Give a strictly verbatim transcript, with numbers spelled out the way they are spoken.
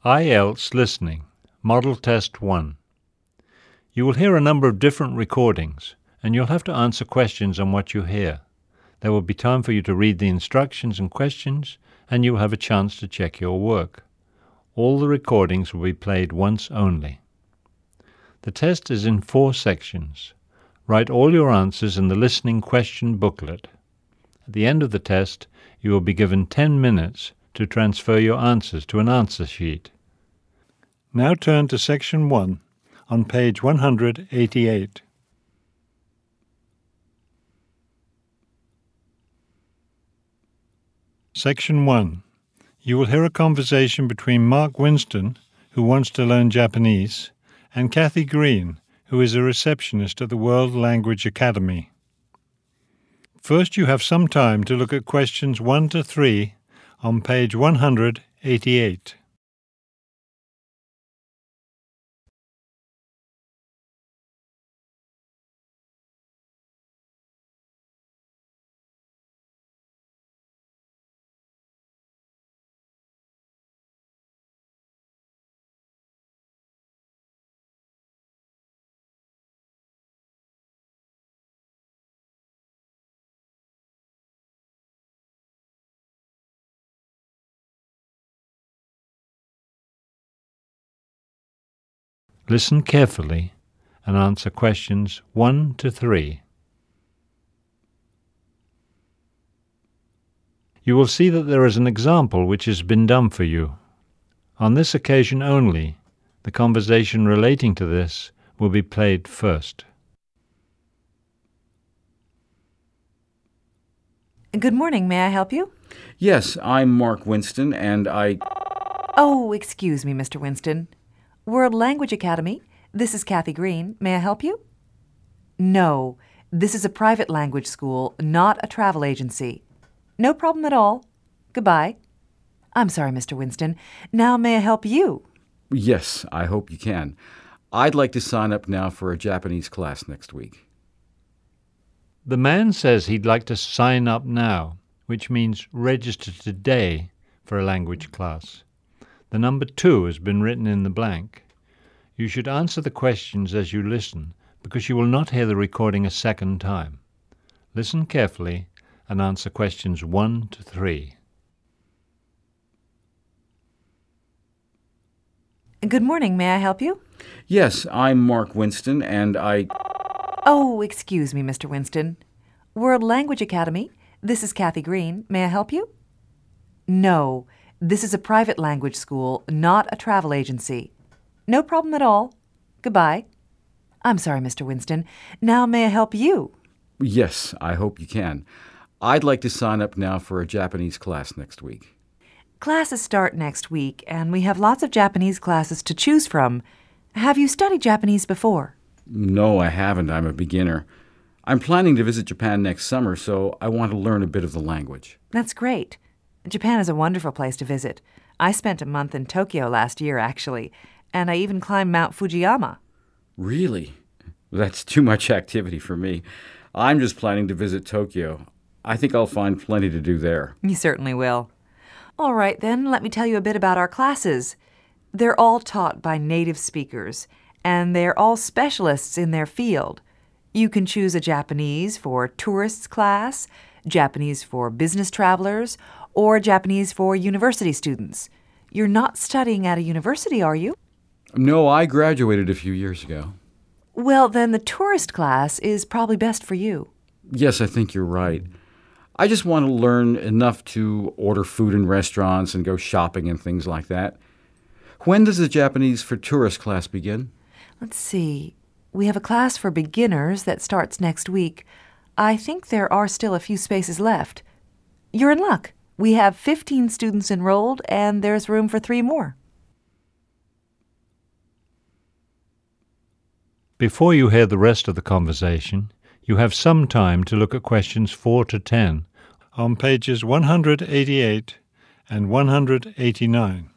I E L T S Listening, Model Test one. You will hear a number of different recordings, and you'll have to answer questions on what you hear. There will be time for you to read the instructions and questions, and you will have a chance to check your work. All the recordings will be played once only. The test is in four sections. Write all your answers in the listening question booklet. At the end of the test, you will be given ten minutes to transfer your answers to an answer sheet. Now turn to Section one on page one hundred eighty-eight. Section one. You will hear a conversation between Mark Winston, who wants to learn Japanese, and Kathy Green, who is a receptionist at the World Language Academy. First, you have some time to look at questions one to three on page one hundred eighty-eight. Listen carefully and answer questions one to three. You will see that there is an example which has been done for you. On this occasion only, the conversation relating to this will be played first. Good morning. May I help you? Yes, I'm Mark Winston, and I... Oh, excuse me, Mister Winston. World Language Academy. This is Kathy Green. May I help you? No, this is a private language school, not a travel agency. No problem at all. Goodbye. I'm sorry, Mister Winston. Now may I help you? Yes, I hope you can. I'd like to sign up now for a Japanese class next week. The man says he'd like to sign up now, which means register today for a language class. The number two has been written in the blank. You should answer the questions as you listen, because you will not hear the recording a second time. Listen carefully and answer questions one to three. Good morning. May I help you? Yes, I'm Mark Winston, and I... Oh, excuse me, Mister Winston. World Language Academy. This is Kathy Green. May I help you? No, this is a private language school, not a travel agency. No problem at all. Goodbye. I'm sorry, Mister Winston. Now may I help you? Yes, I hope you can. I'd like to sign up now for a Japanese class next week. Classes start next week, and we have lots of Japanese classes to choose from. Have you studied Japanese before? No, I haven't. I'm a beginner. I'm planning to visit Japan next summer, so I want to learn a bit of the language. That's great. Japan is a wonderful place to visit. I spent a month in Tokyo last year, actually, and I even climbed Mount Fujiyama. Really? That's too much activity for me. I'm just planning to visit Tokyo. I think I'll find plenty to do there. You certainly will. All right, then, let me tell you a bit about our classes. They're all taught by native speakers, and they're all specialists in their field. You can choose a Japanese for tourists class, Japanese for business travelers, or Japanese for university students. You're not studying at a university, are you? No, I graduated a few years ago. Well, then the tourist class is probably best for you. Yes, I think you're right. I just want to learn enough to order food in restaurants and go shopping and things like that. When does the Japanese for tourist class begin? Let's see. We have a class for beginners that starts next week. I think there are still a few spaces left. You're in luck. We have fifteen students enrolled, and there's room for three more. Before you hear the rest of the conversation, you have some time to look at questions four to ten on pages one hundred eighty-eight and one hundred eighty-nine.